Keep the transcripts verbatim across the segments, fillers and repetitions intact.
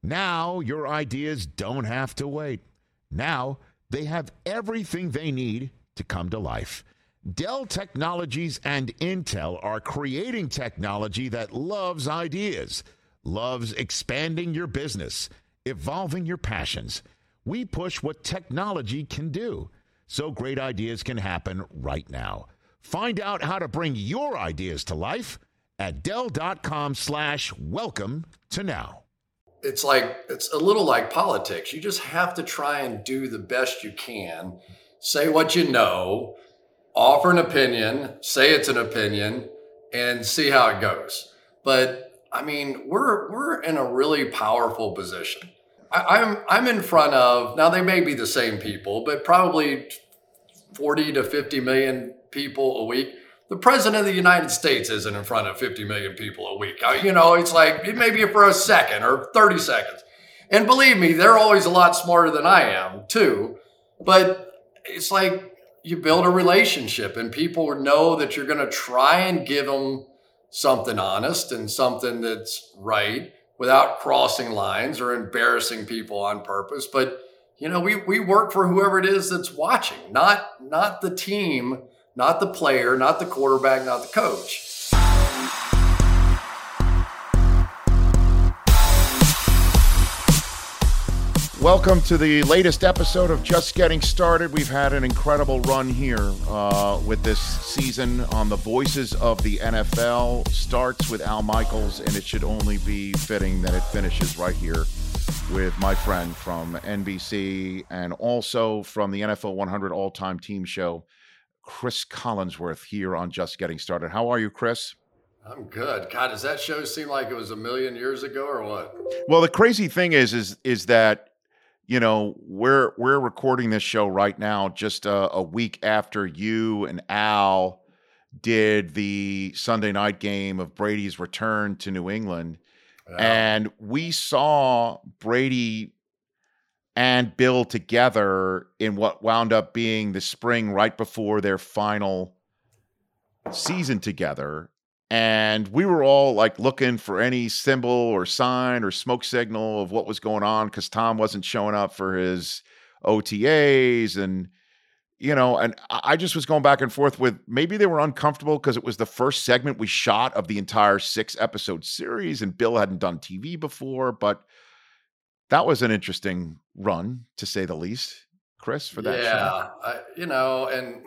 Now your ideas don't have to wait. Now they have everything they need to come to life. Dell Technologies and Intel are creating technology that loves ideas, loves expanding your business, evolving your passions. We push what technology can do, so great ideas can happen right now. Find out how to bring your ideas to life at Dell.com slash welcome to now. It's like, it's a little like politics. You just have to try and do the best you can, say what you know, offer an opinion, say it's an opinion, and see how it goes. But I mean, we're we're in a really powerful position. I, I'm I'm in front of, now they may be the same people, but probably forty to fifty million people a week. The president of the United States isn't in front of fifty million people a week. You know, it's like it may be for a second or thirty seconds. And believe me, they're always a lot smarter than I am too. But it's like you build a relationship and people know that you're going to try and give them something honest and something that's right without crossing lines or embarrassing people on purpose. But, you know, we, we work for whoever it is that's watching, not, not the team, not the player, not the quarterback, not the coach. Welcome to the latest episode of Just Getting Started. We've had an incredible run here uh, with this season on the Voices of the N F L. Starts with Al Michaels, and it should only be fitting that it finishes right here with my friend from N B C and also from the N F L one hundred All-Time Team Show, Chris Collinsworth, here on Just Getting Started. How are you, Chris? I'm good. God, does that show seem like it was a million years ago or what? Well, the crazy thing is, is, is that, you know, we're we're recording this show right now just a, a week after you and Al did the Sunday night game of Brady's return to New England. Yeah. And we saw Brady and Bill together in what wound up being the spring right before their final season together. And we were all like looking for any symbol or sign or smoke signal of what was going on because Tom wasn't showing up for his O T As. And, you know, and I just was going back and forth with maybe they were uncomfortable because it was the first segment we shot of the entire six episode series and Bill hadn't done T V before. But that was an interesting run, to say the least, Chris, for that yeah, show. Yeah, you know, and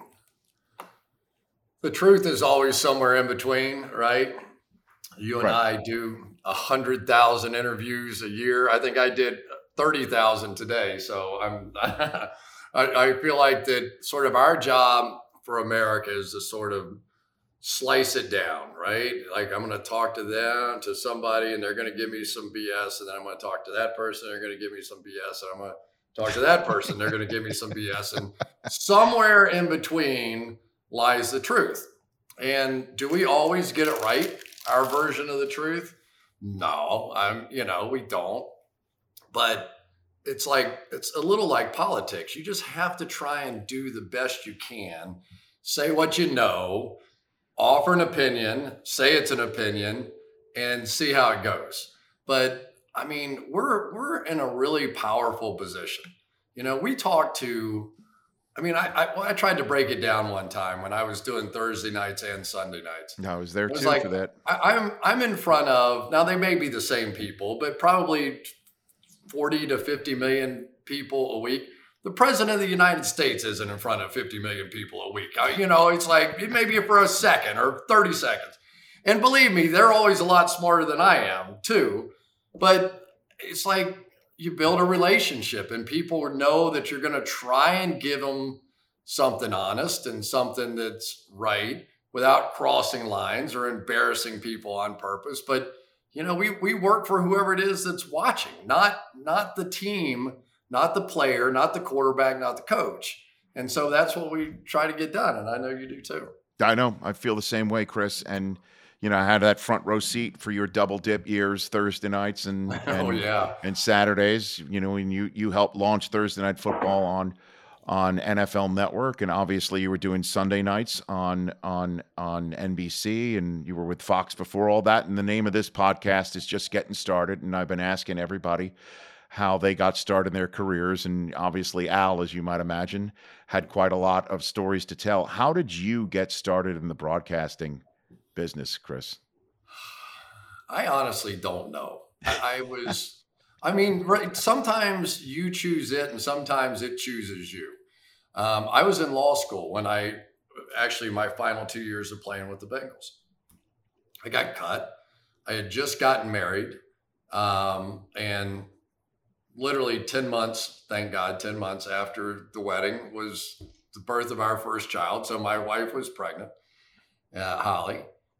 the truth is always somewhere in between, right? You and right. I do a hundred thousand interviews a year. I think I did thirty thousand today. So I'm, I, I feel like that sort of our job for America is to sort of slice it down, right? Like I'm going to talk to them, to somebody, and they're going to give me some B S. And then I'm going to talk to that person. They're going to give me some B S. And I'm going to talk to that person. They're going to give me some B S. And somewhere in between lies the truth. And do we always get it right? Our version of the truth? No, I'm, you know, we don't. But it's like, it's a little like politics. You just have to try and do the best you can, say what you know, offer an opinion, say it's an opinion, and see how it goes. But I mean, we're, we're in a really powerful position. You know, we talk to, I mean, I, I I tried to break it down one time when I was doing Thursday nights and Sunday nights. No, I was there was too like, for that. I, I'm I'm in front of, now they may be the same people, but probably forty to fifty million people a week. The president of the United States isn't in front of fifty million people a week. I, you know, it's like it may be for a second or thirty seconds. And believe me, they're always a lot smarter than I am too. But it's like, you build a relationship and people know that you're going to try and give them something honest and something that's right without crossing lines or embarrassing people on purpose. But, you know, we, we work for whoever it is that's watching, not, not the team, not the player, not the quarterback, not the coach. And so that's what we try to get done. And I know you do too. I know. I feel the same way, Chris. And, you know, I had that front row seat for your double dip years, Thursday nights and, and, oh, yeah. and Saturdays, you know, and you, you helped launch Thursday Night Football on, on N F L Network, and obviously you were doing Sunday nights on on on N B C, and you were with Fox before all that. And the name of this podcast is Just Getting Started, and I've been asking everybody how they got started in their careers, and obviously Al, as you might imagine, had quite a lot of stories to tell. How did you get started in the broadcasting business, Chris? I honestly don't know. I, I was, I mean, right, sometimes you choose it and sometimes it chooses you. Um, I was in law school when I, actually my final two years of playing with the Bengals. I got cut. I had just gotten married. Um, and literally ten months, thank God, ten months after the wedding was the birth of our first child. So my wife was pregnant, uh, Holly.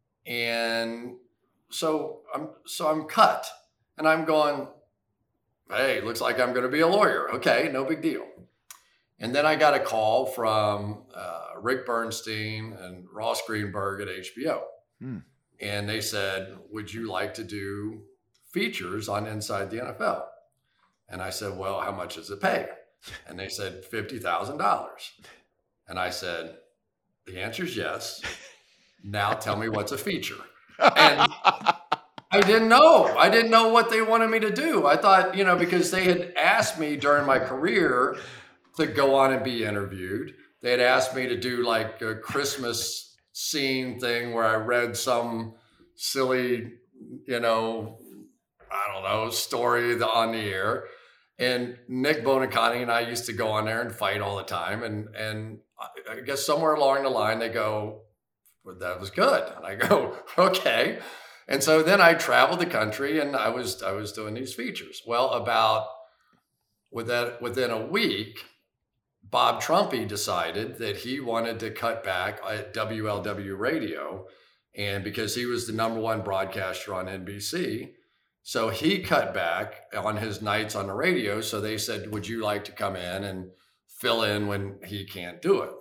And so I'm, so I'm cut and I'm going, hey, looks like I'm going to be a lawyer. Okay, no big deal. And then I got a call from uh, Rick Bernstein and Ross Greenberg at H B O. Hmm. And they said, would you like to do features on Inside the N F L? And I said, well, how much does it pay? And they said, fifty thousand dollars. And I said, the answer is yes. Now tell me what's a feature. And I didn't know. I didn't know what they wanted me to do. I thought, you know, because they had asked me during my career to go on and be interviewed. They had asked me to do like a Christmas scene thing where I read some silly, you know, I don't know, story on the air. And Nick Bonicani and I used to go on there and fight all the time. And and I guess somewhere along the line, they go, well, that was good. And I go, okay. And so then I traveled the country and I was I was doing these features. Well, about with that, within a week, Bob Trumpy decided that he wanted to cut back at W L W Radio. And because he was the number one broadcaster on N B C, so he cut back on his nights on the radio. So they said, would you like to come in and fill in when he can't do it?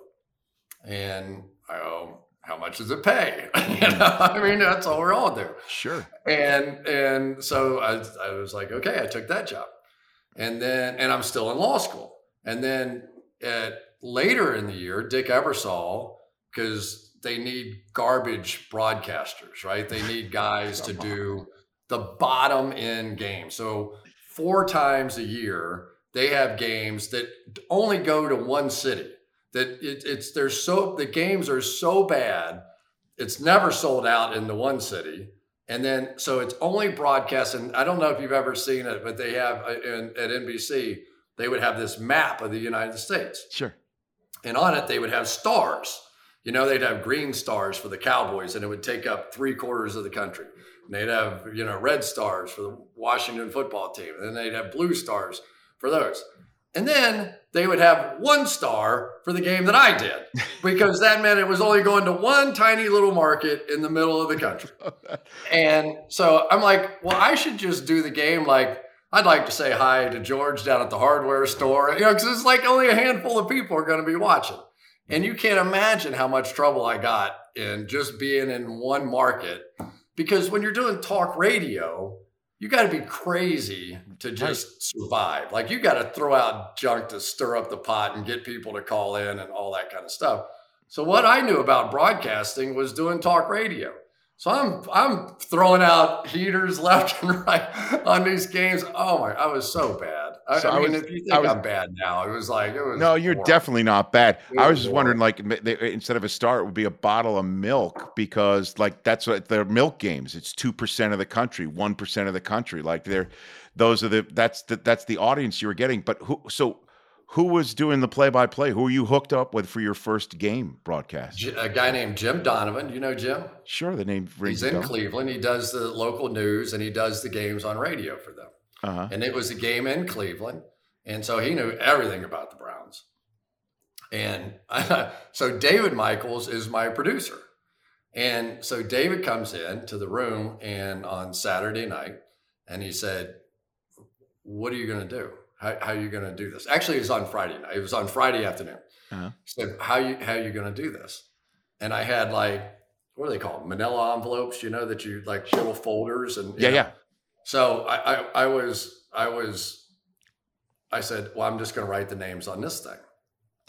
And I go, how much does it pay? You know, I mean, that's all we're all do. Sure. And and so I, I was like, okay, I took that job. And then, and I'm still in law school. And then at later in the year, Dick Ebersol, because they need garbage broadcasters, right? They need guys to do the bottom end game. So four times a year, they have games that only go to one city. That it, it's they're so the games are so bad, it's never sold out in the one city. And then so it's only broadcast. And I don't know if you've ever seen it, but they have in, at N B C, they would have this map of the United States. Sure. And on it, they would have stars. You know, they'd have green stars for the Cowboys, and it would take up three quarters of the country. And they'd have, you know, red stars for the Washington football team. And then they'd have blue stars for those. And then they would have one star for the game that I did, because that meant it was only going to one tiny little market in the middle of the country. And so I'm like, well, I should just do the game like, I'd like to say hi to George down at the hardware store, you know, because it's like only a handful of people are going to be watching. And you can't imagine how much trouble I got in just being in one market, because when you're doing talk radio, you got to be crazy to just survive. Like you got to throw out junk to stir up the pot and get people to call in and all that kind of stuff. So what I knew about broadcasting was doing talk radio. So I'm I'm throwing out heaters left and right on these games. Oh my! I was so bad. I, so I mean, I was, if you think was, I'm bad now, it was like it was. No, you're horrible. Definitely not bad. I was just wondering, like, they, instead of a star, it would be a bottle of milk, because, like, that's what they're milk games. It's two percent of the country, one percent of the country. Like, they're those are the that's the that's the audience you were getting. But who? So, who was doing the play-by-play? Who were you hooked up with for your first game broadcast? A guy named Jim Donovan. You know Jim? Sure, the name rings He's in a bell. Cleveland. He does the local news and he does the games on radio for them. Uh-huh. And it was a game in Cleveland. And so he knew everything about the Browns. And I, so David Michaels is my producer. And so David comes in to the room and on Saturday night, and he said, what are you going to do? How, how are you going to do this? Actually, it was on Friday night. It was on Friday afternoon. Uh-huh. He said, how you, how are you going to do this? And I had like, what are they called? Manila envelopes, you know, that you like little folders. And yeah, know. yeah. So I, I, I was, I was, I said, well, I'm just going to write the names on this thing.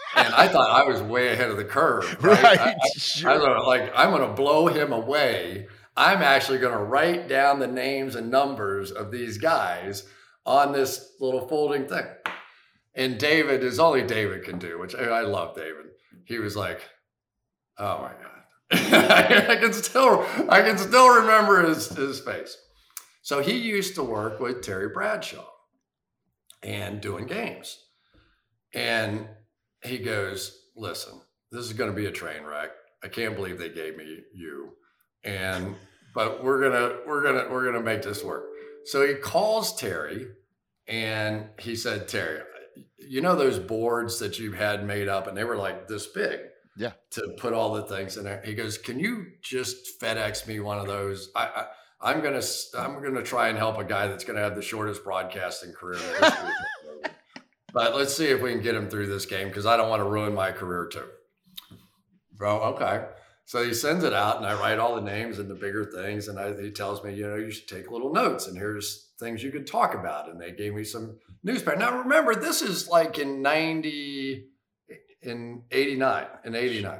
And I thought I was way ahead of the curve, right? Right. I, I, Sure. I thought, like, I'm going to blow him away. I'm actually going to write down the names and numbers of these guys on this little folding thing. And David is only David can do, which I, I love David. He was like, oh my God. I can still, I can still remember his, his face. So he used to work with Terry Bradshaw and doing games. And he goes, listen, this is going to be a train wreck. I can't believe they gave me you. And, but we're going to, we're going to, we're going to make this work. So he calls Terry and he said, Terry, you know, those boards that you've had made up and they were like this big. Yeah. To put all the things in there. He goes, can you just FedEx me one of those? I, I I'm going to, I'm going to try and help a guy that's going to have the shortest broadcasting career in the history. But let's see if we can get him through this game because I don't want to ruin my career too. Bro, okay. So he sends it out and I write all the names and the bigger things. And I, he tells me, you know, you should take little notes and here's things you could talk about. And they gave me some newspaper. Now, remember, this is like in ninety, in eighty-nine, in eighty-nine.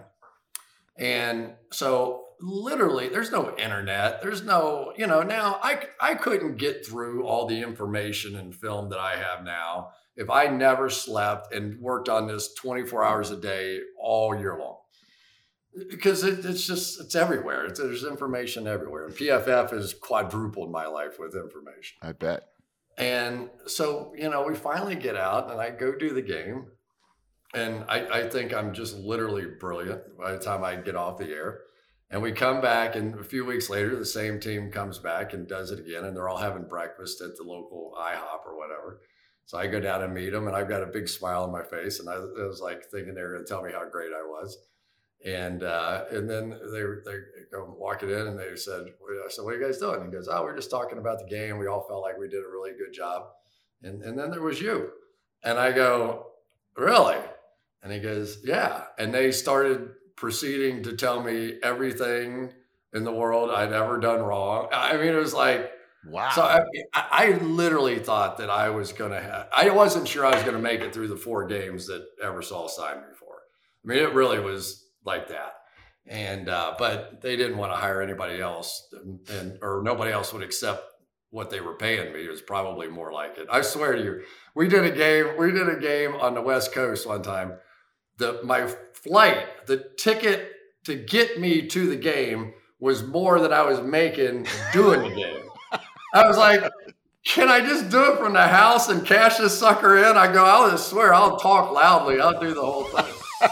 And so literally there's no internet. There's no, you know, now I, I couldn't get through all the information and film that I have now if I never slept and worked on this twenty-four hours a day all year long. Because it, it's just, it's everywhere. It's, there's information everywhere. And P F F has quadrupled my life with information. I bet. And so, you know, we finally get out and I go do the game. And I, I think I'm just literally brilliant by the time I get off the air. And we come back and a few weeks later, the same team comes back and does it again. And they're all having breakfast at the local IHOP or whatever. So I go down and meet them and I've got a big smile on my face. And I, I was like thinking they were going to tell me how great I was. And uh, and then they they go walking in and they said, I said, what are you guys doing? He goes, oh, we're just talking about the game. We all felt like we did a really good job. And, and then there was you. And I go, really? And he goes, yeah. And they started proceeding to tell me everything in the world I'd ever done wrong. I mean, it was like, wow. So I, I literally thought that I was going to have, I wasn't sure I was going to make it through the four games that Eversole signed me for. I mean, it really was like that. And, uh, but they didn't want to hire anybody else and, and, or nobody else would accept what they were paying me. It was probably more like it. I swear to you, we did a game, we did a game on the West Coast one time. The, my flight, the ticket to get me to the game was more than I was making doing the game. I was like, can I just do it from the house and cash this sucker in? I go, I'll just swear, I'll talk loudly. I'll do the whole thing.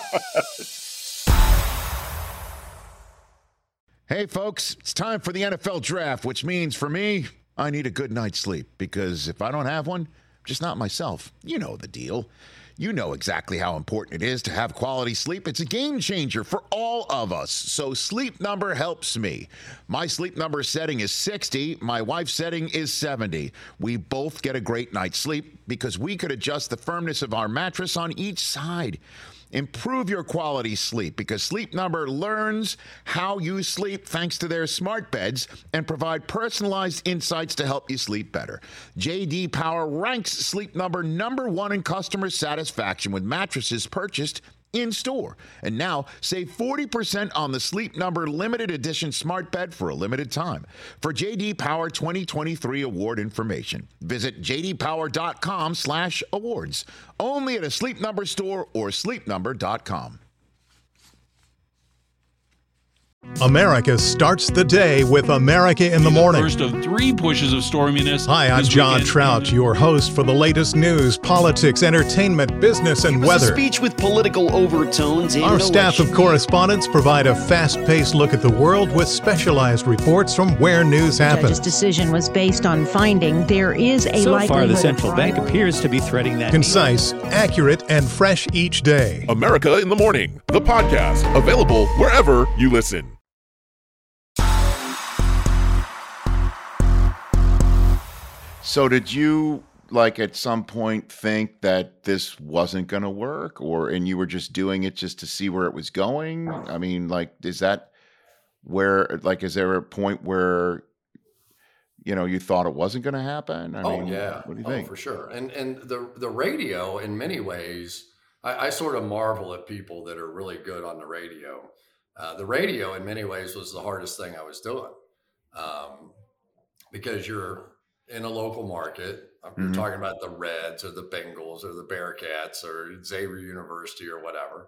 Hey, folks, it's time for the N F L draft, which means for me, I need a good night's sleep because if I don't have one, I'm just not myself. You know the deal. You know exactly how important it is to have quality sleep. It's a game changer for all of us. So Sleep Number helps me. My Sleep Number setting is sixty. My wife's setting is seventy. We both get a great night's sleep because we could adjust the firmness of our mattress on each side. Improve your quality sleep because Sleep Number learns how you sleep thanks to their smart beds and provide personalized insights to help you sleep better. J D Power ranks Sleep Number number one in customer satisfaction with mattresses purchased in store. And now save forty percent on the Sleep Number limited edition smart bed for a limited time. For J D Power twenty twenty-three award information, visit j d power dot com slash awards. Only at a Sleep Number store or sleep number dot com. America starts the day with America in the Morning. First of three pushes of storminess. Hi, I'm John Trout, your host for the latest news, politics, entertainment, business, and weather. A speech with political overtones. Our staff of correspondents provide a fast-paced look at the world with specialized reports from where news happens. The judge's decision was based on finding there is a so likelihood. So far, the central of bank appears to be threading that. Concise, accurate, and fresh each day. America in the Morning, the podcast, available wherever you listen. So did you, like, at some point think that this wasn't going to work, or and you were just doing it just to see where it was going? I mean, like, is that where, like, is there a point where, you know, you thought it wasn't going to happen? I oh mean, yeah, what do you oh think? for sure. And and the the radio, in many ways, I, I sort of marvel at people that are really good on the radio. Uh, the radio, in many ways, was the hardest thing I was doing, um, because you're in a local market. You're Mhm. talking about the Reds or the Bengals or the Bearcats or Xavier University or whatever.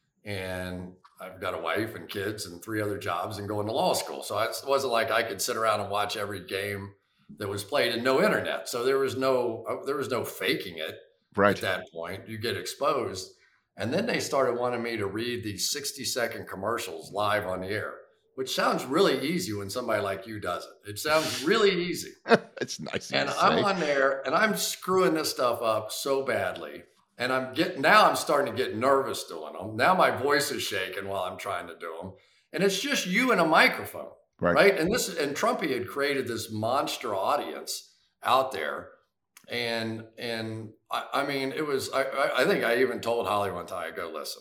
And I've got a wife and kids and three other jobs and going to law school. So it wasn't like I could sit around and watch every game that was played, and no internet. So there was no there was no faking it. Right. At that point. You get exposed. And then they started wanting me to read these sixty second commercials live on the air, which sounds really easy when somebody like you does it. It sounds really easy. It's nice. And to I'm say. on there and I'm screwing this stuff up so badly. And I'm getting, now I'm starting to get nervous doing them. Now my voice is shaking while I'm trying to do them. And it's just you and a microphone. Right. Right. And this, and Trumpy had created this monster audience out there. And, and I, I mean, it was, I, I think I even told Holly one time, I go, listen,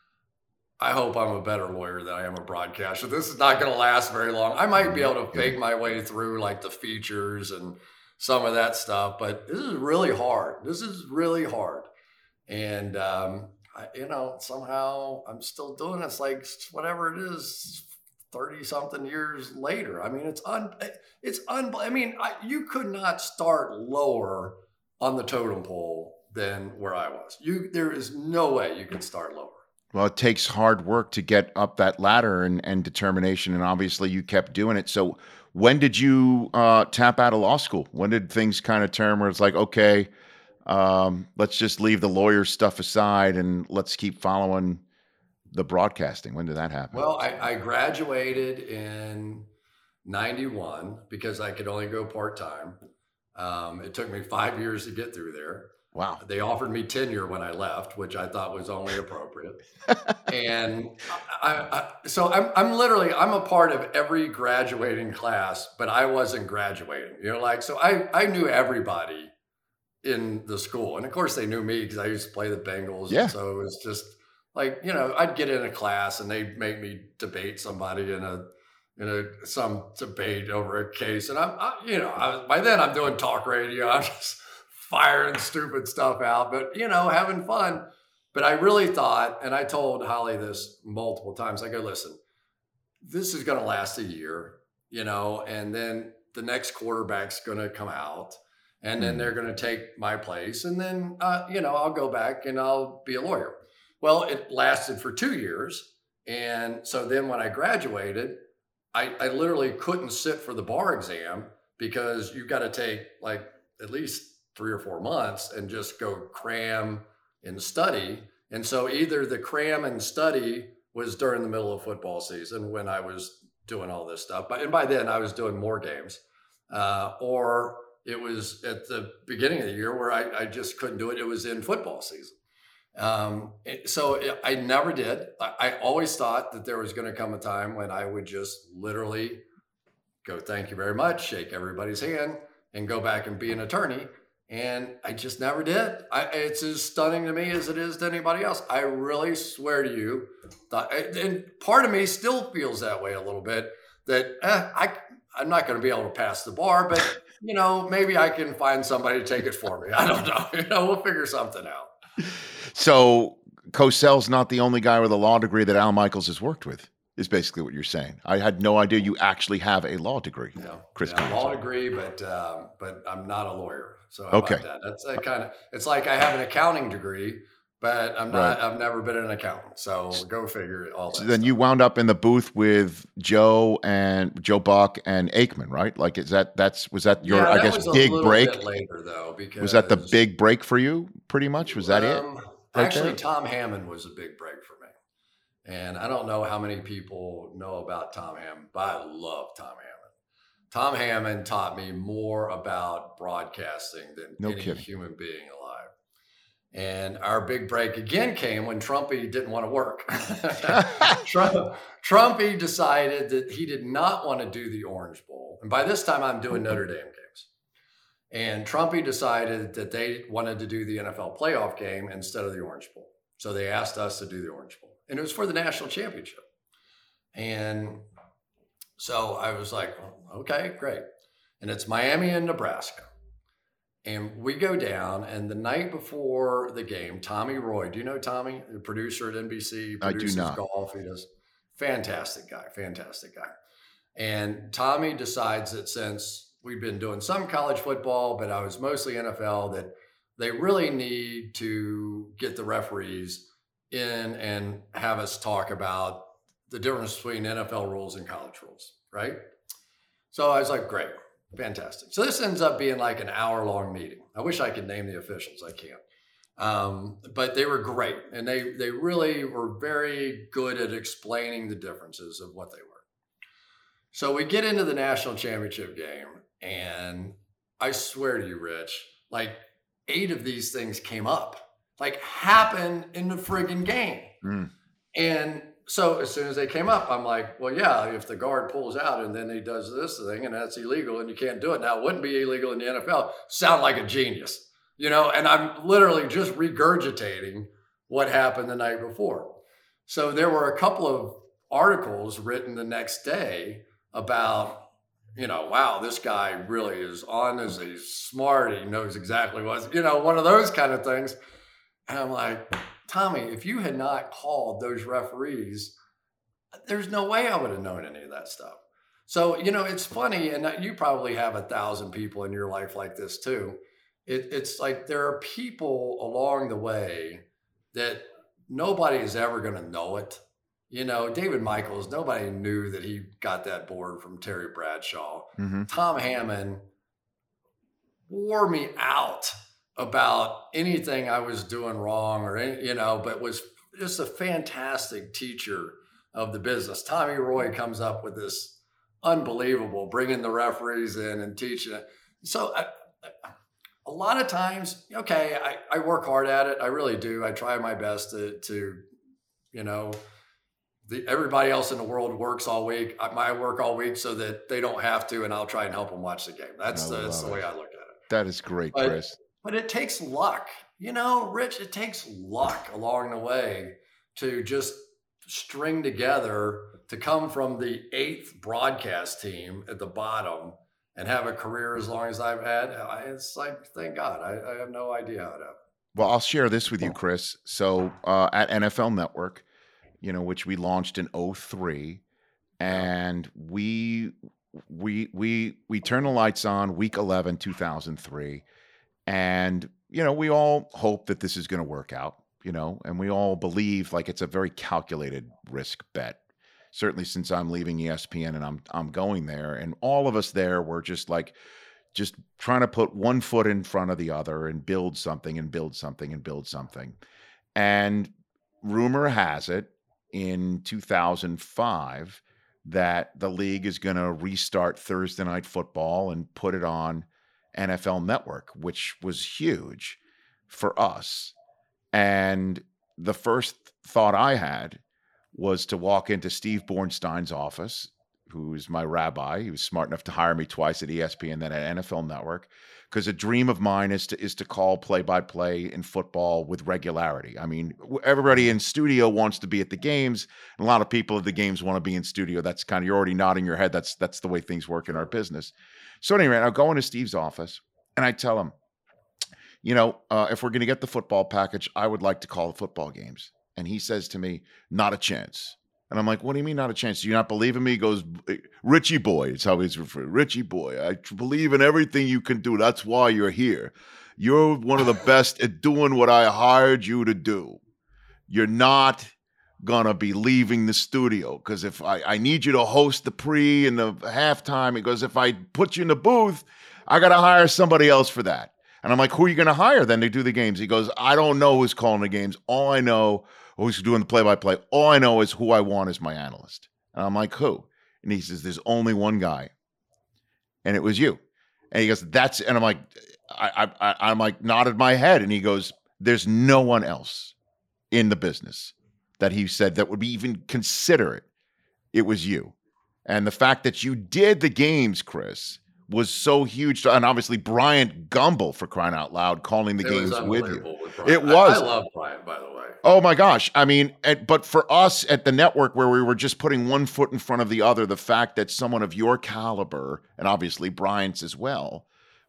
I hope I'm a better lawyer than I am a broadcaster. This is not going to last very long. I might be able to fake my way through like the features and some of that stuff, but this is really hard. This is really hard. And, um, I, you know, somehow I'm still doing it. It's like whatever it is, thirty something years later. I mean, it's un, it's un, I mean, I, you could not start lower on the totem pole than where I was. You, there is no way you can start lower. Well, it takes hard work to get up that ladder and, and determination. And obviously you kept doing it. So when did you uh, tap out of law school? When did things kind of turn where it's like, okay, um, let's just leave the lawyer stuff aside and let's keep following the broadcasting? When did that happen? Well, I, I graduated in ninety-one because I could only go part-time. Um, it took me five years to get through there. Wow. They offered me tenure when I left, which I thought was only appropriate. And I, I, so I'm, I'm literally, I'm a part of every graduating class, but I wasn't graduating, you know, like, so I, I knew everybody in the school. And of course they knew me because I used to play the Bengals. Yeah. And so it was just like, you know, I'd get in a class and they'd make me debate somebody in a, in a, some debate over a case. And I'm, I, you know, I, by then I'm doing talk radio. I'm just firing stupid stuff out, but you know, having fun. But I really thought, and I told Holly this multiple times, I go, listen, this is going to last a year, you know, and then the next quarterback's going to come out and then they're going to take my place. And then, uh, you know, I'll go back and I'll be a lawyer. Well, it lasted for two years. And so then when I graduated, I, I literally couldn't sit for the bar exam because you've got to take like at least three or four months and just go cram and study. And so either the cram and study was during the middle of football season when I was doing all this stuff, but and by then I was doing more games, uh, or it was at the beginning of the year where I, I just couldn't do it. It was in football season. Um, it, so it, I never did. I, I always thought that there was going to come a time when I would just literally go, thank you very much, shake everybody's hand and go back and be an attorney. And I just never did. I, it's as stunning to me as it is to anybody else. I really swear to you, that, and part of me still feels that way a little bit, that eh, I, I'm not going to be able to pass the bar, but you know, maybe I can find somebody to take it for me. I don't know. You know, we'll figure something out. So Cosell's not the only guy with a law degree that Al Michaels has worked with, is basically what you're saying. I had no idea you actually have a law degree. Yeah, Chris yeah, law Cosell. degree, but um, but I'm not a lawyer. So how Okay. about that? That's a kind of, it's like I have an accounting degree, but I'm not, Right. I've never been an accountant. So go figure it all that So then stuff. you wound up in the booth with Joe and Joe Buck and Aikman, right? Like, is that, that's, was that your, Yeah, I that guess, was a big little break? bit later though, because Was that the big break for you pretty much? Was that it? Um, right actually, there? Tom Hammond was a big break for me. And I don't know how many people know about Tom Hammond, but I love Tom Hammond. Tom Hammond taught me more about broadcasting than No any kidding. human being alive. And our big break again came when Trumpy didn't want to work. Trump, Trumpy decided that he did not want to do the Orange Bowl. And by this time, I'm doing Notre Dame games. And Trumpy decided that they wanted to do the N F L playoff game instead of the Orange Bowl. So they asked us to do the Orange Bowl. And it was for the national championship. And so I was like, okay, great. And it's Miami and Nebraska. And we go down, and the night before the game, Tommy Roy, do you know Tommy, the producer at N B C, produces I do not. golf. He does fantastic guy, fantastic guy. And Tommy decides that since we've been doing some college football, but I was mostly N F L, that they really need to get the referees in and have us talk about the difference between N F L rules and college rules, right? So I was like, great, fantastic. So this ends up being like an hour-long meeting. I wish I could name the officials. I can't. Um, but they were great, and they they really were very good at explaining the differences of what they were. So we get into the national championship game, and I swear to you, Rich, like eight of these things came up, like happened in the friggin' game. Mm. And so as soon as they came up, I'm like, well, yeah, if the guard pulls out and then he does this thing and that's illegal and you can't do it. Now, it wouldn't be illegal in the N F L. Sound like a genius, you know, and I'm literally just regurgitating what happened the night before. So there were a couple of articles written the next day about, you know, wow, this guy really is on as he's smart. He knows exactly what, you know, one of those kind of things. And I'm like, Tommy, if you had not called those referees, there's no way I would have known any of that stuff. So, you know, it's funny, and you probably have a thousand people in your life like this too. It, it's like there are people along the way that nobody is ever going to know it. You know, David Michaels, nobody knew that he got that board from Terry Bradshaw. Mm-hmm. Tom Hammond wore me out about anything I was doing wrong or, any, you know, but was just a fantastic teacher of the business. Tommy Roy comes up with this unbelievable, bringing the referees in and teaching it. So I, a lot of times, okay, I, I work hard at it. I really do. I try my best to, to you know, the, everybody else in the world works all week. I, I work all week so that they don't have to, and I'll try and help them watch the game. That's, the, that's the way I look at it. That is great, but, Chris. But it takes luck, you know, Rich, it takes luck along the way to just string together to come from the eighth broadcast team at the bottom and have a career as long as I've had. It's like, thank God, I, I have no idea how to. Well, I'll share this with you, Chris. So uh, at N F L Network, you know, which we launched in oh three, and we we we we turned the lights on week eleven, two thousand three. And, you know, we all hope that this is going to work out, you know, and we all believe like it's a very calculated risk bet. Certainly since I'm leaving E S P N and I'm I'm going there, and all of us there were just like just trying to put one foot in front of the other and build something and build something and build something. And rumor has it in two thousand five that the league is going to restart Thursday Night Football and put it on N F L Network, which was huge for us. And the first thought I had was to walk into Steve Bornstein's office, who's my rabbi. He was smart enough to hire me twice at E S P N, then at N F L Network, because a dream of mine is to is to call play-by-play in football with regularity. I mean, everybody in studio wants to be at the games, and a lot of people at the games want to be in studio. That's kind of, you're already nodding your head. That's that's the way things work in our business. So anyway, I'll go into Steve's office, and I tell him, you know, uh, if we're going to get the football package, I would like to call the football games. And he says to me, not a chance. And I'm like, what do you mean not a chance? Do you not believe in me? He goes, Richie boy, it's how he's referred. Richie boy, I believe in everything you can do. That's why you're here. You're one of the best at doing what I hired you to do. You're not going to be leaving the studio, because if I, I need you to host the pre and the halftime, he goes, if I put you in the booth, I got to hire somebody else for that. And I'm like, who are you going to hire then to do the games? He goes, I don't know who's calling the games. All I know, who's doing the play-by-play, all I know is who I want as my analyst. And I'm like, who? And he says, there's only one guy. And it was you. And he goes, that's, and I'm like, I, I, I'm like, nodded my head. And he goes, there's no one else in the business that he said that would be even consider it. It was you. And the fact that you did the games, Chris, was so huge. And obviously Bryant Gumbel, for crying out loud, calling the it games with you. With it was. I, I love Bryant, by the way. Oh my gosh. I mean, at, but for us at the network, where we were just putting one foot in front of the other, the fact that someone of your caliber, and obviously Bryant's as well,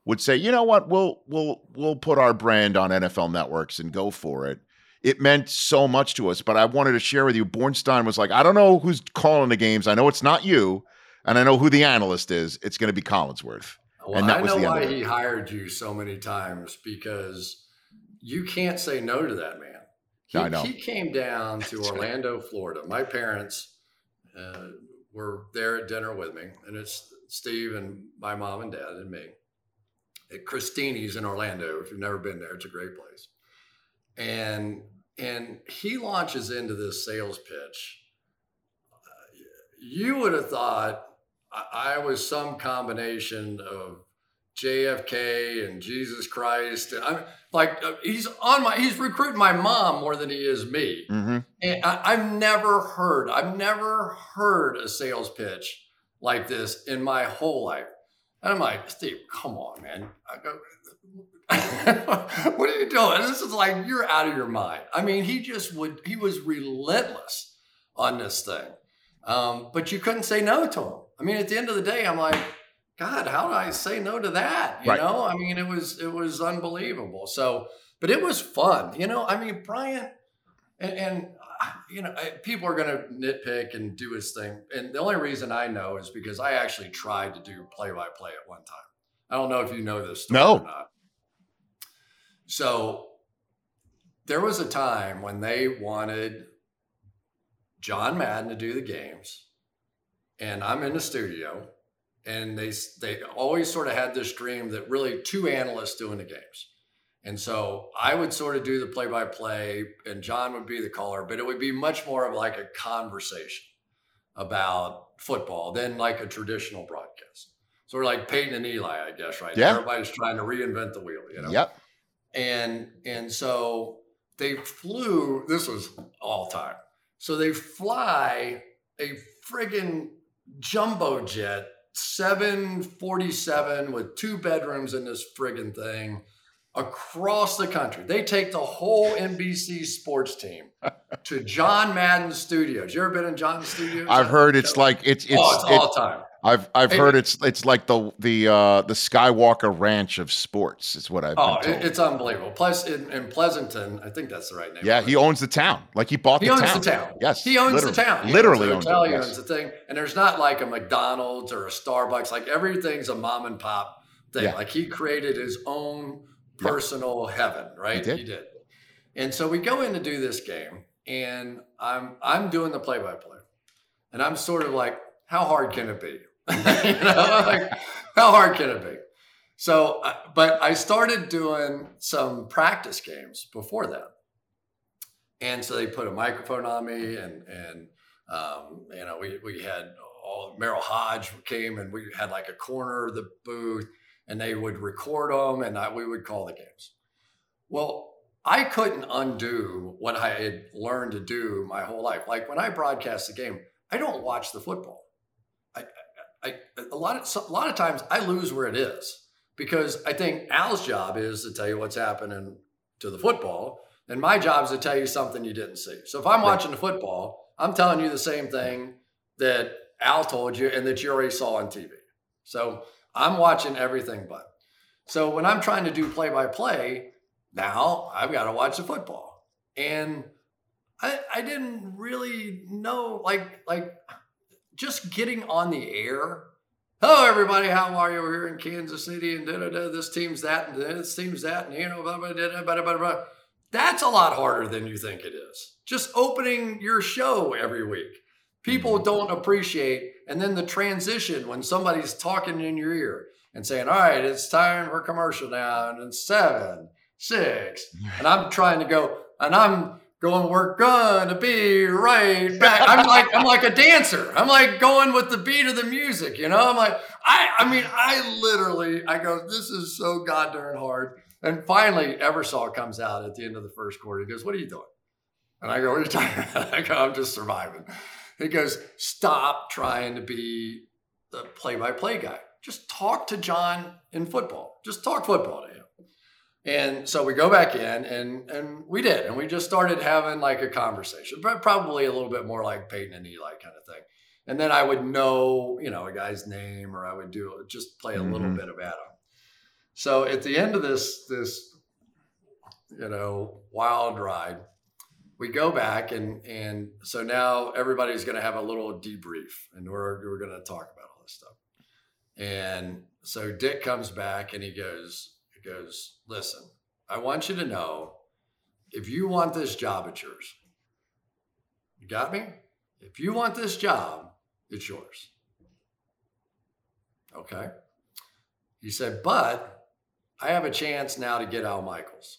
would say, you know what, we'll we'll we'll put our brand on N F L networks and go for it. It meant so much to us. But I wanted to share with you, Bornstein was like, I don't know who's calling the games. I know it's not you, and I know who the analyst is. It's going to be Collinsworth. Well, and that I was know the why end of it. he hired you so many times, because you can't say no to that man. He, I know. He came down to Orlando, Florida. My parents uh, were there at dinner with me, and it's Steve and my mom and dad and me at Christini's in Orlando. If you've never been there, it's a great place. And and he launches into this sales pitch. Uh, you would have thought I, I was some combination of J F K and Jesus Christ. I'm like, he's on my, he's recruiting my mom more than he is me. Mm-hmm. And I, I've never heard, I've never heard a sales pitch like this in my whole life. And I'm like, Steve, come on, man. I go, what are you doing? This is like, you're out of your mind. I mean, he just would, he was relentless on this thing. Um, but you couldn't say no to him. I mean, at the end of the day, I'm like, God, how do I say no to that? You right. know, I mean, it was, it was unbelievable. So, but it was fun, you know, I mean, Brian and, and you know, people are going to nitpick and do his thing. And the only reason I know is because I actually tried to do play by play at one time. I don't know if you know this story no. or not. So there was a time when they wanted John Madden to do the games, and I'm in the studio. And they they always sort of had this dream that really two analysts doing the games. And so I would sort of do the play-by-play and John would be the caller, but it would be much more of like a conversation about football than like a traditional broadcast. Sort of like Peyton and Eli, I guess, right? Yeah. Everybody's trying to reinvent the wheel, you know? Yep. And, and so they flew, this was all time. So they fly a friggin' jumbo jet seven forty-seven with two bedrooms in this friggin' thing across the country. They take the whole N B C sports team to John Madden's studios. You ever been in John's studios? I've heard it's like it's it's, oh, it's it, all time. I've I've Hey, heard it's it's like the the uh, the Skywalker Ranch of sports. Is what I've oh, been told. it's unbelievable. Plus, in, in Pleasanton, I think that's the right name. Yeah, he owns the town. Like he bought He the owns town. the town. Yes, he owns literally. the town. He Literally owns owns the hotel. it. He Yes. owns the thing. And there's not like a McDonald's or a Starbucks. Like everything's a mom and pop thing. Yeah. Like he created his own personal yeah. heaven, right? He did. He did. And so we go in to do this game, and I'm I'm doing the play-by-play, and I'm sort of like, how hard can it be? you know, like, how hard can it be? So, but I started doing some practice games before that. And so they put a microphone on me, and, and um, you know, we, we had all, Merrill Hodge came, and we had like a corner of the booth, and they would record them, and I, we would call the games. Well, I couldn't undo what I had learned to do my whole life. Like when I broadcast the game, I don't watch the football. I, I, a lot of a lot of times I lose where it is, because I think Al's job is to tell you what's happening to the football, and my job is to tell you something you didn't see. So if I'm watching the football, I'm telling you the same thing that Al told you and that you already saw on T V. So I'm watching everything but. So when I'm trying to do play-by-play, now I've got to watch the football. And I, I didn't really know, like, like just getting on the air. Hello, everybody. How are you? We're here in Kansas City, and da, da, da, this team's that, and this team's that, and you know, blah, blah, blah, blah, blah, blah, blah. That's a lot harder than you think it is. Just opening your show every week. People don't appreciate, and then the transition when somebody's talking in your ear and saying, all right, it's time for commercial now, and it's seven, six, and I'm trying to go, and I'm going, we're gonna be right back. I'm like, I'm like a dancer. I'm like going with the beat of the music, you know? I'm like, I, I mean, I literally, I go, this is so god darn hard. And finally, Ebersol comes out at the end of the first quarter. He goes, what are you doing? And I go, what are you talking about? I go, I'm just surviving. He goes, stop trying to be the play-by-play guy. Just talk to John in football. Just talk football to him. And so we go back in, and and we did. And we just started having like a conversation, but probably a little bit more like Peyton and Eli kind of thing. And then I would know, you know, a guy's name, or I would do just play a little Mm-hmm. bit of Adam. So at the end of this, this, you know, wild ride, we go back and, and so now everybody's going to have a little debrief and we're, we're going to talk about all this stuff. And so Dick comes back and he goes, he goes, listen, I want you to know, if you want this job, it's yours. You got me? If you want this job, it's yours. Okay. He said, but I have a chance now to get Al Michaels.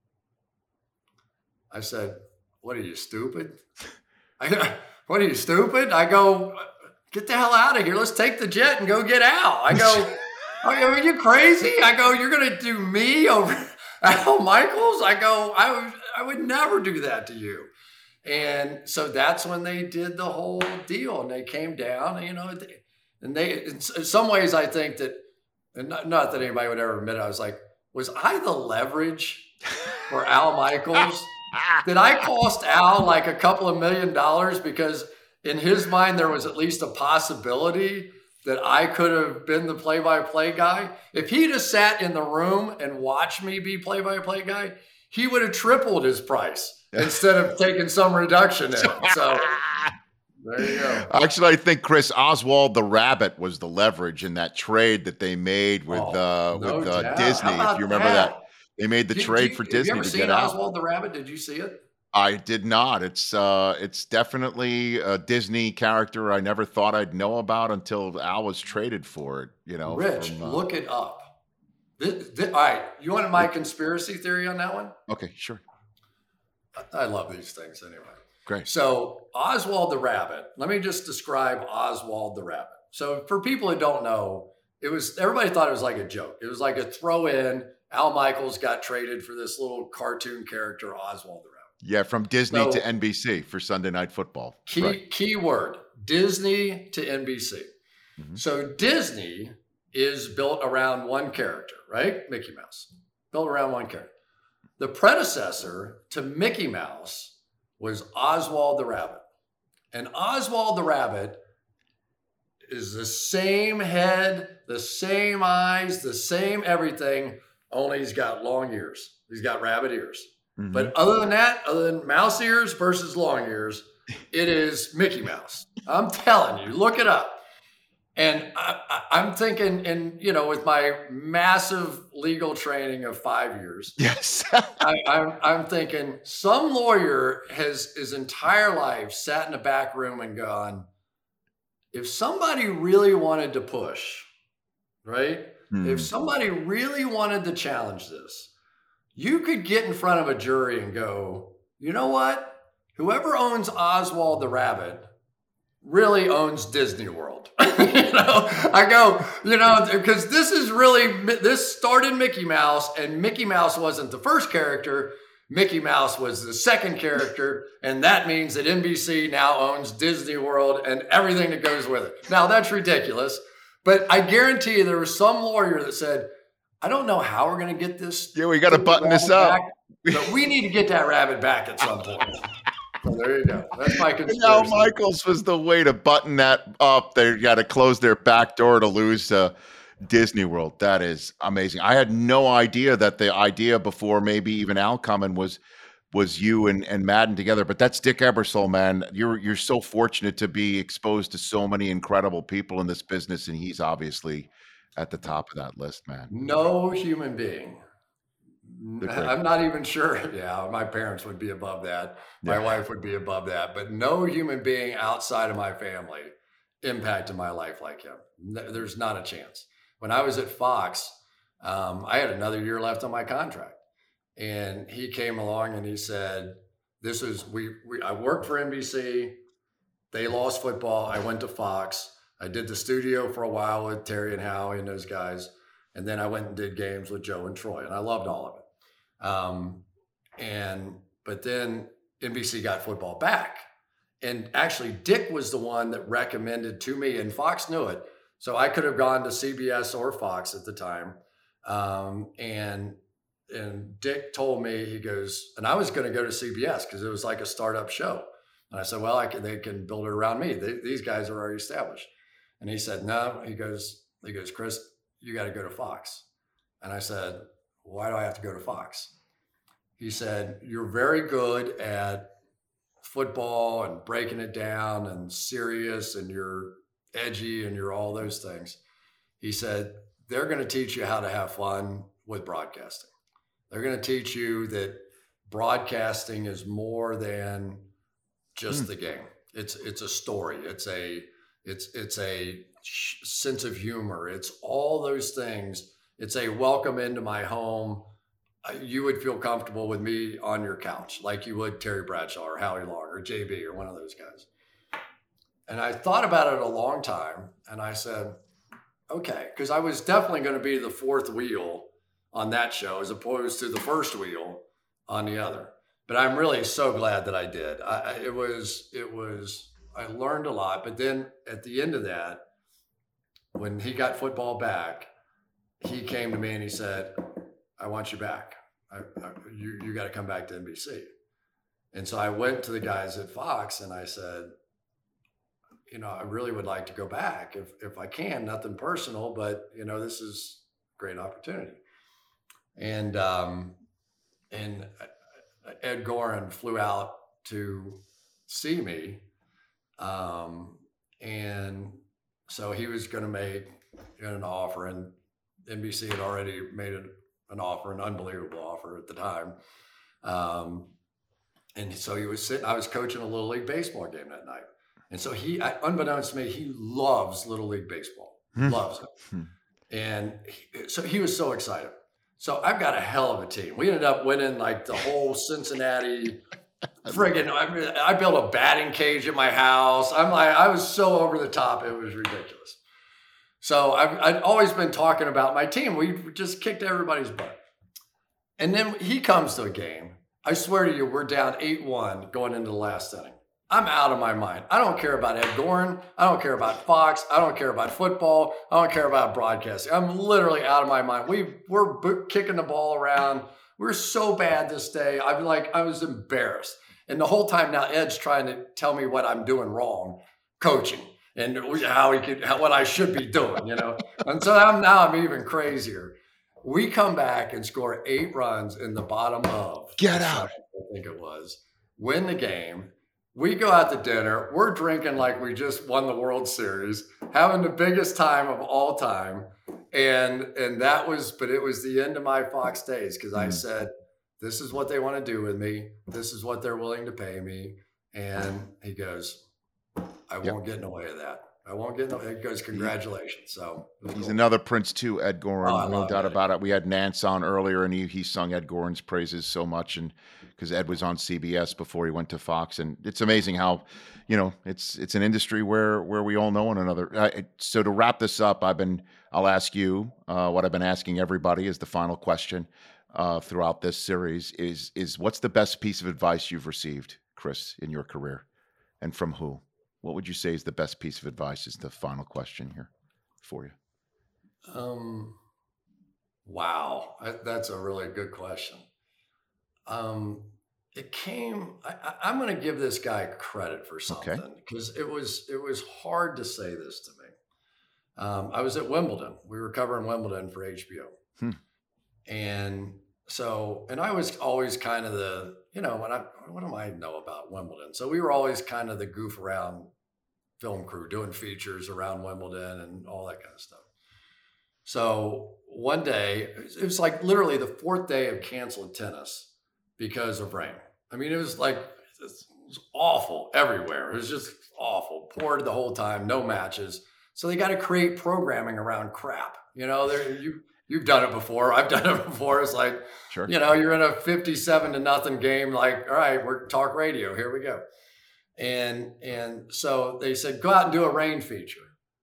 I said, what are you, stupid? I, what are you, stupid? I go, get the hell out of here. Let's take the jet and go get Al. I go, are you crazy? I go, you're going to do me over Al Michaels? I go, I would, I would never do that to you. And so that's when they did the whole deal and they came down, you know, and they, in some ways I think that, and not, not that anybody would ever admit it, I was like, was I the leverage for Al Michaels? Did I cost Al like a couple of million dollars because in his mind, there was at least a possibility that I could have been the play-by-play guy? If he'd have sat in the room and watched me be play-by-play guy, he would have tripled his price instead of taking some reduction in it. So there you go. Actually, I think Chris Oswald the Rabbit was the leverage in that trade that they made with oh, uh, no with uh, Disney. If you remember that? that, they made the did, trade did, for have Disney you ever to seen get Oswald out. the Rabbit? Did you see it? I did not. It's uh, it's definitely a Disney character I never thought I'd know about until Al was traded for it. You know, Rich, from, uh, look it up. This, this, all right, you want my conspiracy theory on that one? Okay, sure. I, I love these things anyway. Great. So Oswald the Rabbit. Let me just describe Oswald the Rabbit. So for people who don't know, it was everybody thought it was like a joke. It was like a throw in. Al Michaels got traded for this little cartoon character, Oswald the Rabbit. Yeah, from Disney so, to N B C for Sunday Night Football. Key, right. key word, Disney to N B C. Mm-hmm. So Disney is built around one character, right? Mickey Mouse. Built around one character. The predecessor to Mickey Mouse was Oswald the Rabbit. And Oswald the Rabbit is the same head, the same eyes, the same everything, only he's got long ears. He's got rabbit ears. Mm-hmm. But other than that, other than mouse ears versus long ears, it is Mickey Mouse. I'm telling you, look it up. And I, I, I'm thinking, and you know, with my massive legal training of five years, yes, I, I'm, I'm thinking some lawyer has his entire life sat in a back room and gone, if somebody really wanted to push, right? Hmm. If somebody really wanted to challenge this, you could get in front of a jury and go, you know what? Whoever owns Oswald the Rabbit really owns Disney World. you know, I go, you know, because this is really, this started Mickey Mouse, and Mickey Mouse wasn't the first character. Mickey Mouse was the second character, and that means that N B C now owns Disney World and everything that goes with it. Now, that's ridiculous, but I guarantee you there was some lawyer that said, I don't know how we're going to get this. Yeah, we got to button this up. Back, but we need to get that rabbit back at some point. So there you go. That's my conspiracy. Al Michaels was the way to button that up. They got to close their back door to lose uh, Disney World. That is amazing. I had no idea that the idea before maybe even Al coming was was you and, and Madden together. But that's Dick Ebersol, man. You're you're so fortunate to be exposed to so many incredible people in this business, and he's obviously at the top of that list, man. No human being. I'm not even sure. Yeah, my parents would be above that. My yeah. wife would be above that. But no human being outside of my family impacted my life like him. There's not a chance. When I was at Fox, um, I had another year left on my contract. And he came along and he said, this is, we, we I worked for N B C. They lost football. I went to Fox. I did the studio for a while with Terry and Howie and those guys. And then I went and did games with Joe and Troy, and I loved all of it. Um, and but then N B C got football back. And actually, Dick was the one that recommended to me, and Fox knew it. So I could have gone to C B S or Fox at the time. Um, and and Dick told me, he goes, and I was going to go to C B S because it was like a startup show. And I said, well, I can, they can build it around me. They, these guys are already established. And he said, no. He goes, he goes, Chris, you got to go to Fox. And I said, why do I have to go to Fox? He said, you're very good at football and breaking it down and serious, and you're edgy and you're all those things. He said, they're going to teach you how to have fun with broadcasting. They're going to teach you that broadcasting is more than just mm. the game. It's it's a story. It's a it's it's a sh- sense of humor. It's all those things. It's a welcome into my home. You would feel comfortable with me on your couch like you would Terry Bradshaw or Howie Long or J B or one of those guys. And I thought about it a long time, and I said, okay, because I was definitely going to be the fourth wheel on that show as opposed to the first wheel on the other. But I'm really so glad that I did. I, it was, it was, I learned a lot. But then at the end of that, when he got football back, he came to me and he said, I want you back. I, I, you you got to come back to N B C. And so I went to the guys at Fox and I said, you know, I really would like to go back if if I can. Nothing personal, but you know, this is a great opportunity. And um, and Ed Goren flew out to see me, um, and so he was going to make an offer, and N B C had already made an, an offer, an unbelievable offer at the time. Um, and so he was sitting. I was coaching a Little League baseball game that night. And so he, unbeknownst to me, he loves Little League baseball, loves it. And he, so he was so excited. So I've got a hell of a team. We ended up winning like the whole Cincinnati friggin', I, I built a batting cage at my house. I'm like, I was so over the top. It was ridiculous. So I've, I'd always been talking about my team. We just kicked everybody's butt. And then he comes to a game. I swear to you, we're down eight one going into the last inning. I'm out of my mind. I don't care about Ed Goren. I don't care about Fox. I don't care about football. I don't care about broadcasting. I'm literally out of my mind. We we're kicking the ball around. We're so bad this day. I'm like, I was embarrassed. And the whole time now, Ed's trying to tell me what I'm doing wrong, coaching, and how he could, how, what I should be doing, you know. And so I'm now I'm even crazier. We come back and score eight runs in the bottom of get out. I think it was win the game. We go out to dinner. We're drinking like we just won the World Series, having the biggest time of all time. And and that was, but it was the end of my Fox days because I said, this is what they want to do with me. This is what they're willing to pay me. And he goes, I won't yep. get in the way of that. I won't get in the way. He goes, congratulations. So he's cool. Another Prince too, Ed Goren. Oh, no doubt Ed. about it. We had Nance on earlier, and he he sung Ed Goren's praises so much, and because Ed was on C B S before he went to Fox, and it's amazing how, you know, it's it's an industry where where we all know one another. Uh, so to wrap this up, I've been I'll ask you uh, what I've been asking everybody is the final question uh, throughout this series is is what's the best piece of advice you've received, Chris, in your career, and from who? What would you say is the best piece of advice is the final question here for you? Um, wow. I, that's a really good question. Um, it came, I, I, I'm going to give this guy credit for something because okay. it was, it was hard to say this to me. Um, I was at Wimbledon. We were covering Wimbledon for H B O. Hmm. And so, and I was always kind of the, you know, when I, what do I know about Wimbledon? So we were always kind of the goof around film crew doing features around Wimbledon and all that kind of stuff. So one day, it was like literally the fourth day of canceled tennis because of rain. I mean, it was like, it was awful everywhere. It was just awful. Poured the whole time, no matches. So they got to create programming around crap. You know, there you, you've done it before. I've done it before. It's like, sure. You know, you're in a fifty-seven to nothing game. Like, all right, we're talk radio. Here we go. And and so they said, go out and do a rain feature.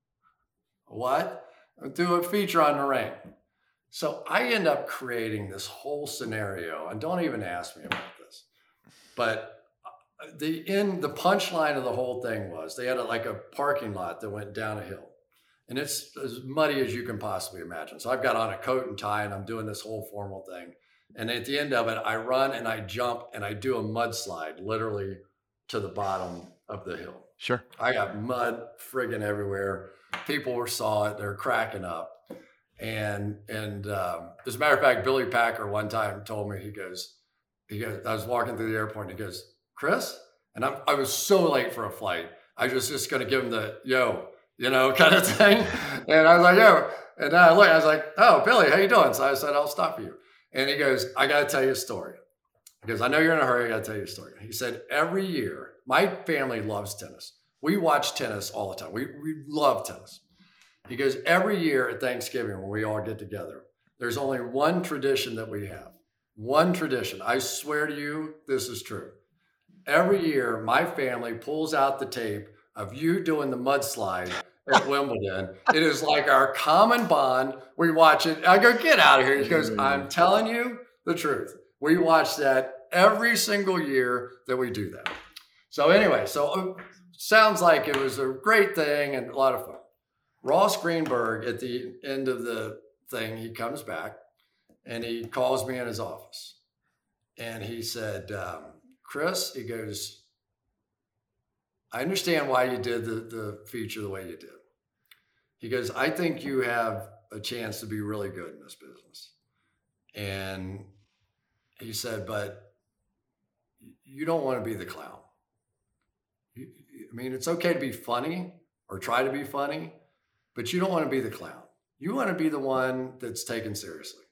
What? Do a feature on the rain. So I end up creating this whole scenario, and don't even ask me about this. But the in the punchline of the whole thing was they had a, like a parking lot that went down a hill. And it's as muddy as you can possibly imagine. So I've got on a coat and tie, and I'm doing this whole formal thing. And at the end of it, I run and I jump and I do a mudslide, literally to the bottom of the hill. Sure. I got mud friggin' everywhere. People were saw it. They're cracking up. And and um, as a matter of fact, Billy Packer one time told me, he goes, he goes, I was walking through the airport and he goes, Chris, and I'm, I was so late for a flight. I was just going to give him the, yo, you know, kind of thing. And I was like, yo, and I looked, I was like, oh, Billy, how you doing? So I said, I'll stop for you. And he goes, I got to tell you a story. He goes, I know you're in a hurry. I got to tell you a story. He said, every year, my family loves tennis. We watch tennis all the time. We we love tennis. He goes, every year at Thanksgiving when we all get together, there's only one tradition that we have. One tradition. I swear to you, this is true. Every year, my family pulls out the tape of you doing the mudslide at Wimbledon. It is like our common bond. We watch it. I go, get out of here. He goes, I'm telling you the truth. We watch that every single year that we do that. So anyway, so it sounds like it was a great thing and a lot of fun. Ross Greenberg, at the end of the thing, he comes back and he calls me in his office. And he said, um, Chris, he goes, I understand why you did the, the feature the way you did. He goes, I think you have a chance to be really good in this business. And he said, but you don't want to be the clown. You, I mean, it's okay to be funny or try to be funny, but you don't want to be the clown. You want to be the one that's taken seriously.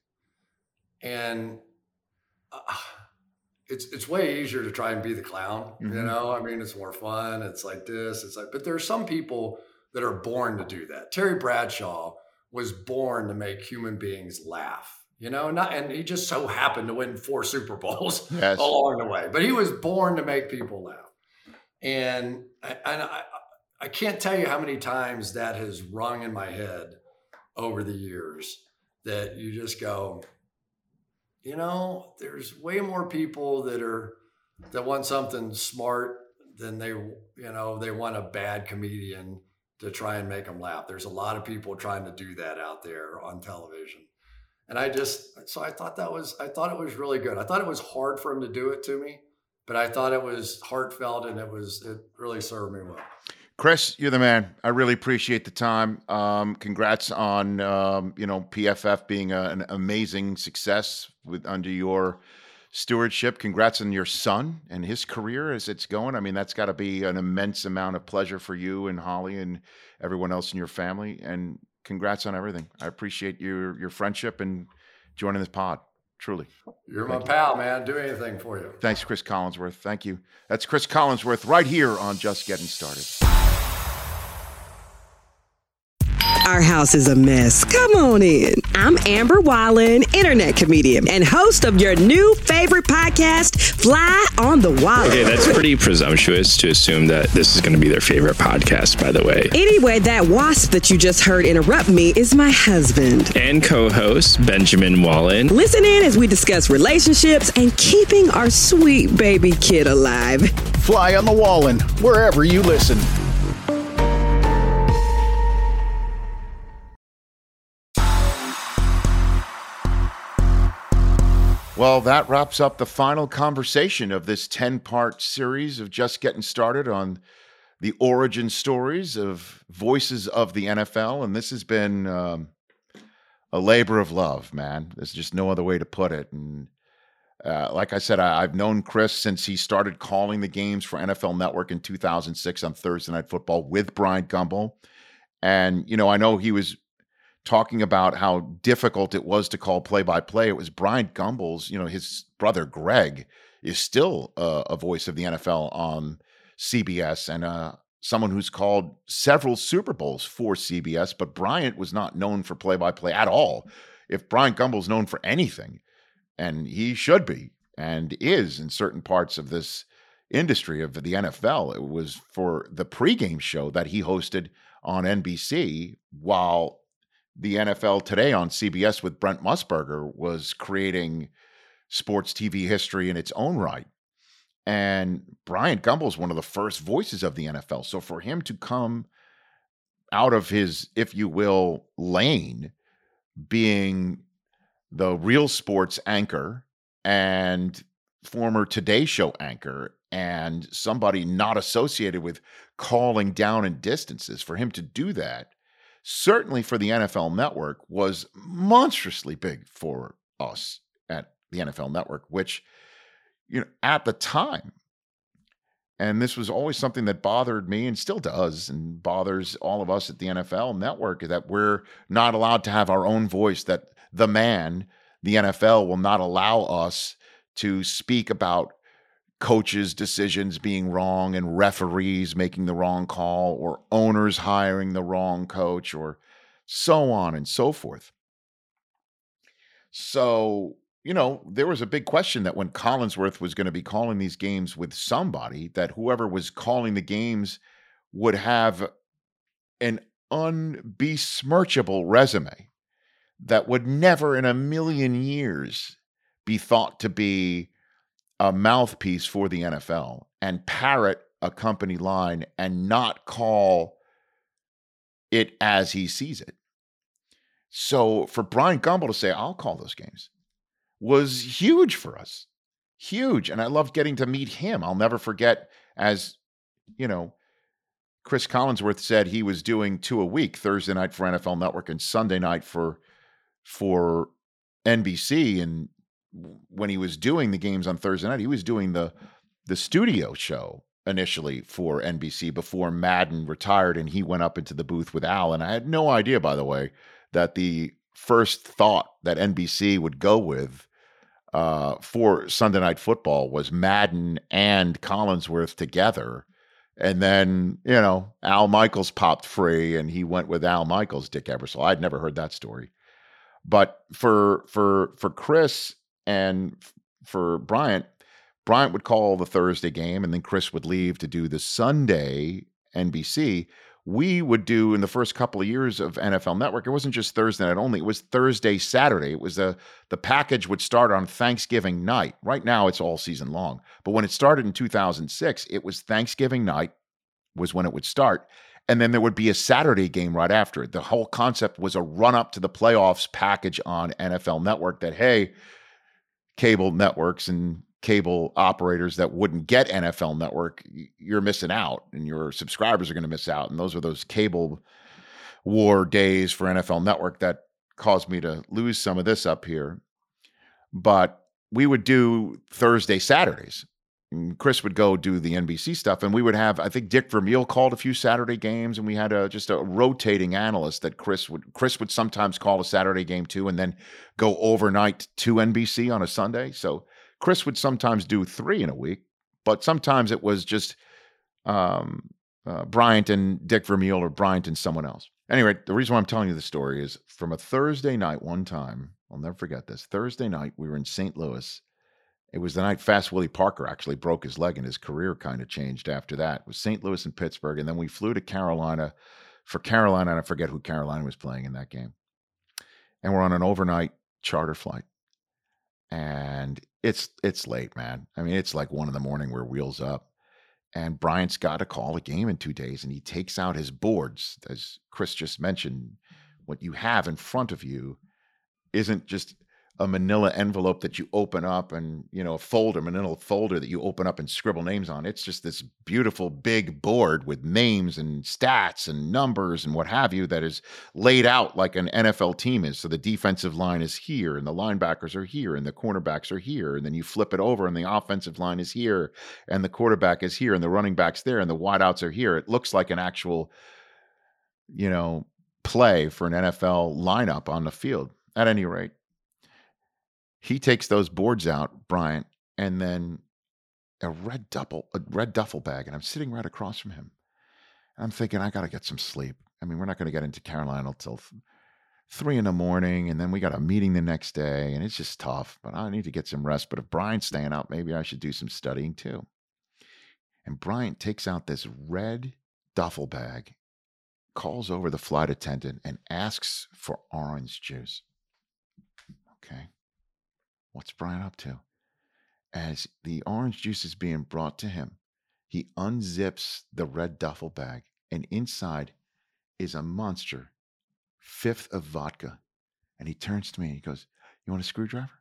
And uh, it's it's way easier to try and be the clown, mm-hmm. you know? I mean, it's more fun. It's like this. It's like, but there are some people that are born to do that. Terry Bradshaw was born to make human beings laugh, you know? Not, and he just so happened to win four Super Bowls yes. along the way. But he was born to make people laugh. And, and I, I can't tell you how many times that has rung in my head over the years that you just go, you know, there's way more people that are, that want something smart than they, you know, they want a bad comedian to try and make them laugh. There's a lot of people trying to do that out there on television. And I just, so I thought that was, I thought it was really good. I thought it was hard for him to do it to me, but I thought it was heartfelt and it was, it really served me well. Chris, you're the man. I really appreciate the time. Um, congrats on, um, you know, P F F being a, an amazing success with under your stewardship. Congrats on your son and his career as it's going. I mean, that's got to be an immense amount of pleasure for you and Holly and everyone else in your family. And congrats on everything. I appreciate your your friendship and joining this pod. Truly. You're my pal, man. Do anything for you. Thanks, Chris Collinsworth. Thank you. That's Chris Collinsworth right here on Just Getting Started. Our house is a mess. Come on in. I'm Amber Wallen, internet comedian and host of your new favorite podcast, Fly on the Wall. Okay, that's pretty presumptuous to assume that this is going to be their favorite podcast, by the way. Anyway, that wasp that you just heard interrupt me is my husband. And co-host, Benjamin Wallen. Listen in as we discuss relationships and keeping our sweet baby kid alive. Fly on the Wallen, wherever you listen. Well, that wraps up the final conversation of this ten-part series of Just Getting Started on the origin stories of voices of the N F L. And this has been um, a labor of love, man. There's just no other way to put it. And uh, like I said, I, I've known Chris since he started calling the games for N F L Network in two thousand six on Thursday Night Football with Bryant Gumbel. And, you know, I know he was talking about how difficult it was to call play-by-play. It was Bryant Gumbel's, you know, his brother Greg is still uh, a voice of the N F L on C B S and uh, someone who's called several Super Bowls for C B S, but Bryant was not known for play-by-play at all. If Bryant Gumbel's known for anything, and he should be and is in certain parts of this industry of the N F L, it was for the pregame show that he hosted on N B C while the N F L Today on C B S with Brent Musburger was creating sports T V history in its own right. And Bryant Gumbel is one of the first voices of the N F L. So for him to come out of his, if you will, lane, being the Real Sports anchor and former Today Show anchor and somebody not associated with calling down in distances, for him to do that certainly for the N F L Network, was monstrously big for us at the N F L Network, which, you know, at the time, and this was always something that bothered me and still does and bothers all of us at the N F L Network, that we're not allowed to have our own voice, that the man, the N F L, will not allow us to speak about coaches' decisions being wrong and referees making the wrong call or owners hiring the wrong coach or so on and so forth. So, you know, there was a big question that when Collinsworth was going to be calling these games with somebody, that whoever was calling the games would have an unbesmirchable resume that would never in a million years be thought to be a mouthpiece for the N F L and parrot a company line and not call it as he sees it. So for Bryant Gumbel to say, I'll call those games, was huge for us. Huge. And I loved getting to meet him. I'll never forget, as, you know, Chris Collinsworth said, he was doing two a week, Thursday night for N F L Network and Sunday night for, for N B C. And when he was doing the games on Thursday night, he was doing the, the studio show initially for N B C before Madden retired and he went up into the booth with Al. And I had no idea, by the way, that the first thought that N B C would go with uh, for Sunday Night Football was Madden and Collinsworth together. And then, you know, Al Michaels popped free and he went with Al Michaels, Dick Ebersol. I'd never heard that story. But for for for Chris and for Bryant, Bryant would call the Thursday game and then Chris would leave to do the Sunday N B C. We would do, in the first couple of years of N F L Network, it wasn't just Thursday night only, it was Thursday, Saturday. It was a, the package would start on Thanksgiving night. Right now it's all season long. But when it started in two thousand six, it was Thanksgiving night was when it would start. And then there would be a Saturday game right after it. The whole concept was a run up to the playoffs package on N F L Network that, hey, cable networks and cable operators that wouldn't get N F L Network, you're missing out and your subscribers are going to miss out. And those are those cable war days for N F L Network that caused me to lose some of this up here. But we would do Thursday, Saturdays. And Chris would go do the N B C stuff. And we would have, I think Dick Vermeil called a few Saturday games and we had a, just a rotating analyst that Chris would, Chris would sometimes call a Saturday game too, and then go overnight to N B C on a Sunday. So Chris would sometimes do three in a week, but sometimes it was just um, uh, Bryant and Dick Vermeil or Bryant and someone else. Anyway, the reason why I'm telling you the story is from a Thursday night one time, I'll never forget this. Thursday night, we were in Saint Louis. It was the night Fast Willie Parker actually broke his leg and his career kind of changed after that. It was Saint Louis and Pittsburgh, and then we flew to Carolina for Carolina, and I forget who Carolina was playing in that game. And we're on an overnight charter flight. And it's it's late, man. I mean, it's like one in the morning. We're wheels up. And Bryant's got to call a game in two days. And he takes out his boards. As Chris just mentioned, what you have in front of you isn't just a manila envelope that you open up and, you know, a folder, manila folder that you open up and scribble names on. It's just this beautiful big board with names and stats and numbers and what have you that is laid out like an N F L team is. So the defensive line is here and the linebackers are here and the cornerbacks are here. And then you flip it over and the offensive line is here and the quarterback is here and the running back's there and the wideouts are here. It looks like an actual, you know, play for an N F L lineup on the field. At any rate, he takes those boards out, Bryant, and then a red duffel, a red duffel bag, and I'm sitting right across from him. And I'm thinking, I got to get some sleep. I mean, we're not going to get into Carolina until three in the morning, and then we got a meeting the next day, and it's just tough. But I need to get some rest. But if Bryant's staying out, maybe I should do some studying too. And Bryant takes out this red duffel bag, calls over the flight attendant, and asks for orange juice. Okay. What's Bryant up to? As the orange juice is being brought to him, he unzips the red duffel bag, and inside is a monster fifth of vodka. And he turns to me and he goes, "You want a screwdriver?"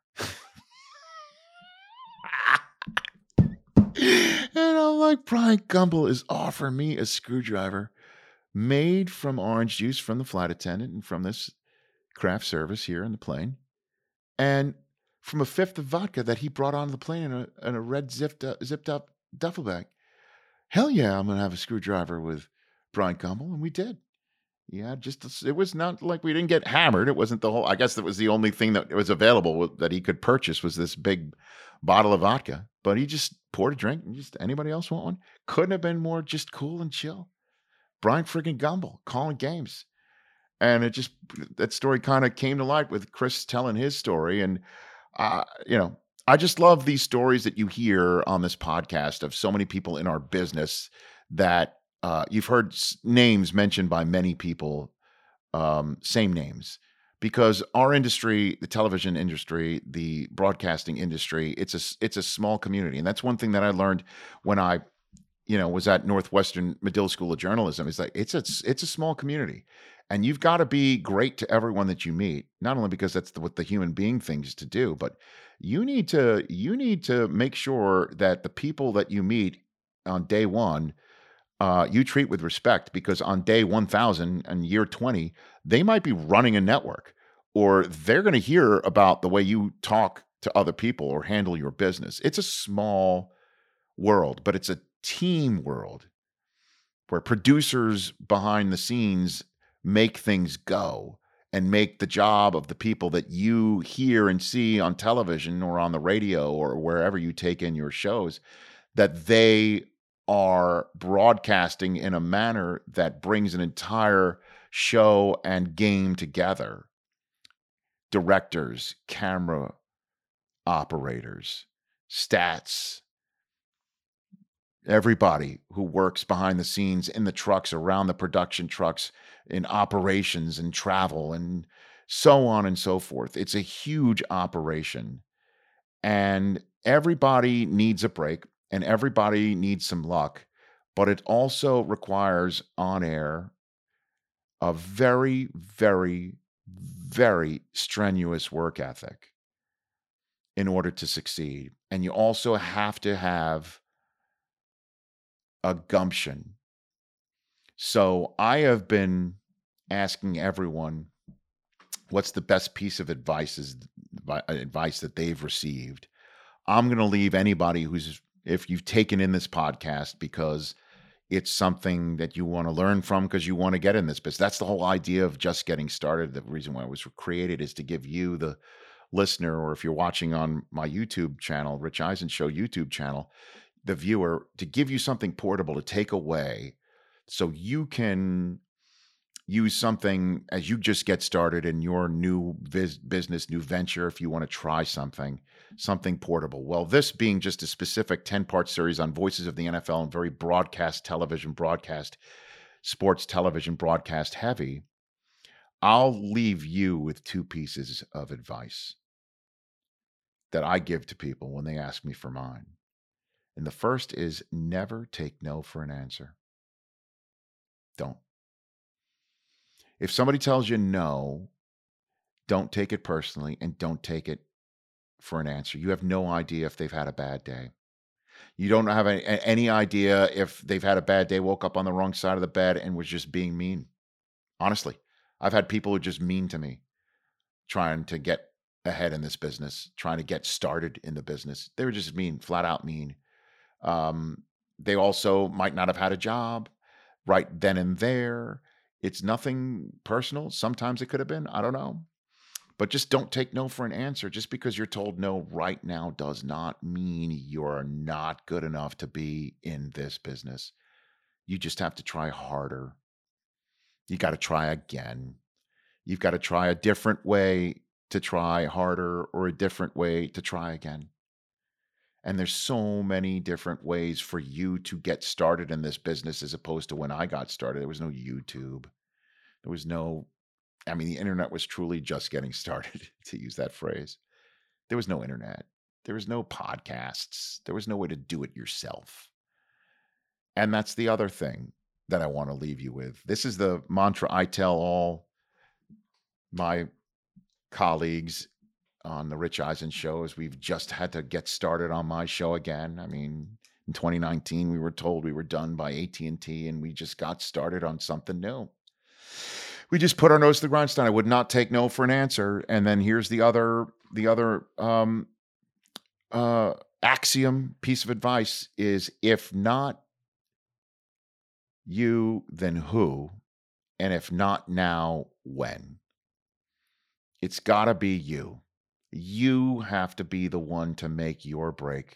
And I'm like, Bryant Gumbel is offering me a screwdriver, made from orange juice from the flight attendant and from this craft service here on the plane, and from a fifth of vodka that he brought onto the plane in a, in a red zipped up, zipped up duffel bag. Hell yeah, I'm going to have a screwdriver with Brian Gumbel, and we did. Yeah, just it was not like we didn't get hammered. It wasn't the whole. I guess that was the only thing that was available that he could purchase was this big bottle of vodka. But he just poured a drink. And just anybody else want one? Couldn't have been more just cool and chill. Brian friggin' Gumbel calling games, and it just that story kind of came to light with Chris telling his story, and uh, you know, I just love these stories that you hear on this podcast of so many people in our business that. Uh, you've heard names mentioned by many people, um, same names, because our industry, the television industry, the broadcasting industry, it's a it's a small community, and that's one thing that I learned when I, you know, was at Northwestern Medill School of Journalism. Is like it's a it's a small community, and you've got to be great to everyone that you meet. Not only because that's the, what the human being things to do, but you need to you need to make sure that the people that you meet on day one. Uh, you treat with respect, because on day one thousand and year twenty, they might be running a network, or they're going to hear about the way you talk to other people or handle your business. It's a small world, but it's a team world where producers behind the scenes make things go and make the job of the people that you hear and see on television or on the radio or wherever you take in your shows, that they are broadcasting in a manner that brings an entire show and game together. Directors, camera operators, stats, everybody who works behind the scenes in the trucks, around the production trucks, in operations and travel and so on and so forth. It's a huge operation, and everybody needs a break. And everybody needs some luck, but it also requires on air a very, very, very strenuous work ethic in order to succeed. And you also have to have a gumption. So I have been asking everyone what's the best piece of advice is advice that they've received. I'm going to leave anybody who's if you've taken in this podcast because it's something that you want to learn from because you want to get in this business. That's the whole idea of Just Getting Started. The reason why it was created is to give you, the listener, or if you're watching on my YouTube channel, Rich Eisen Show YouTube channel, the viewer, to give you something portable to take away so you can use something as you just get started in your new vis- business, new venture, if you want to try something, something portable. Well, this being just a specific ten-part series on voices of the N F L and very broadcast television, broadcast, sports television, broadcast heavy, I'll leave you with two pieces of advice that I give to people when they ask me for mine. And the first is never take no for an answer. Don't. If somebody tells you no, don't take it personally and don't take it for an answer. You have no idea if they've had a bad day. You don't have any, any idea if they've had a bad day, woke up on the wrong side of the bed and was just being mean. Honestly, I've had people who are just mean to me, trying to get ahead in this business, trying to get started in the business. They were just mean, flat out mean. Um, they also might not have had a job right then and there. It's nothing personal. Sometimes it could have been. I don't know. But just don't take no for an answer. Just because you're told no right now does not mean you're not good enough to be in this business. You just have to try harder. You got to try again. You've got to try a different way to try harder, or a different way to try again. And there's so many different ways for you to get started in this business, as opposed to when I got started. There was no YouTube. There was no, I mean, the internet was truly just getting started, to use that phrase. There was no internet. There was no podcasts. There was no way to do it yourself. And that's the other thing that I want to leave you with. This is the mantra I tell all my colleagues on the Rich Eisen Show, as we've just had to get started on my show again. I mean, In twenty nineteen, we were told we were done by A T and T, and we just got started on something new. We just put our nose to the grindstone. I would not take no for an answer. And then here's the other, the other um, uh, axiom piece of advice is, if not you, then who? And if not now, when? It's got to be you. You have to be the one to make your break.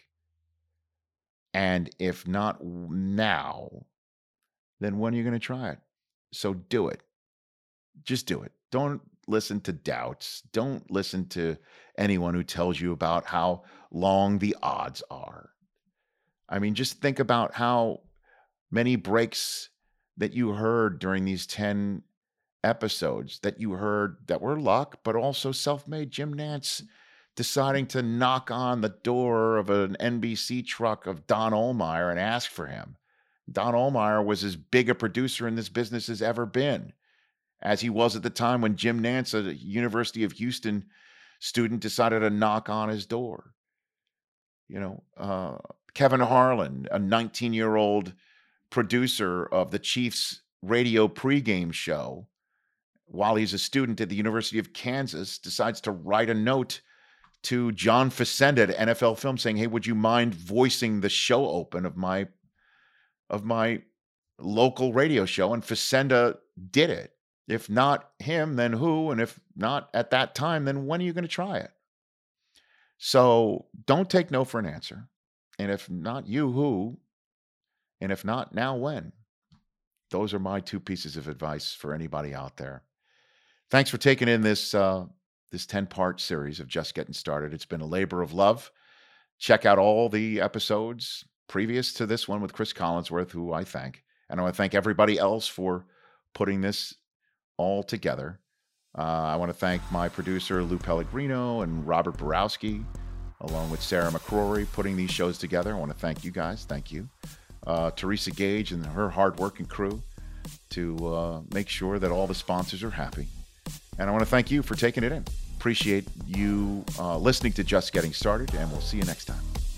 And if not now, then when are you going to try it? So do it. Just do it. Don't listen to doubts. Don't listen to anyone who tells you about how long the odds are. I mean, just think about how many breaks that you heard during these ten episodes that you heard that were luck, but also self-made. Jim Nantz deciding to knock on the door of an N B C truck of Don Ohlmeyer and ask for him. Don Ohlmeyer was as big a producer in this business as ever been, as he was at the time when Jim Nantz, a University of Houston student, decided to knock on his door. You know, uh, Kevin Harlan, a nineteen-year-old producer of the Chiefs radio pregame show, while he's a student at the University of Kansas, decides to write a note to John Facenda at N F L Film saying, hey, would you mind voicing the show open of my of my local radio show? And Facenda did it. If not him, then who? And if not at that time, then when are you going to try it? So don't take no for an answer. And if not you, who? And if not now, when? Those are my two pieces of advice for anybody out there. Thanks for taking in this uh, this ten-part series of Just Getting Started. It's been a labor of love. Check out all the episodes previous to this one with Chris Collinsworth, who I thank. And I want to thank everybody else for putting this all together. Uh, I want to thank my producer, Lou Pellegrino, and Robert Borowski, along with Sarah McCrory, putting these shows together. I want to thank you guys. Thank you. Uh, Teresa Gage and her hard-working crew to uh, make sure that all the sponsors are happy. And I want to thank you for taking it in. Appreciate you uh, listening to Just Getting Started, and we'll see you next time.